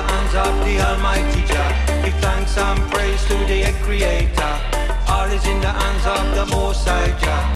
hands of the Almighty Jah. Give thanks and praise to the Creator. All is in the hands of the Most High Jah.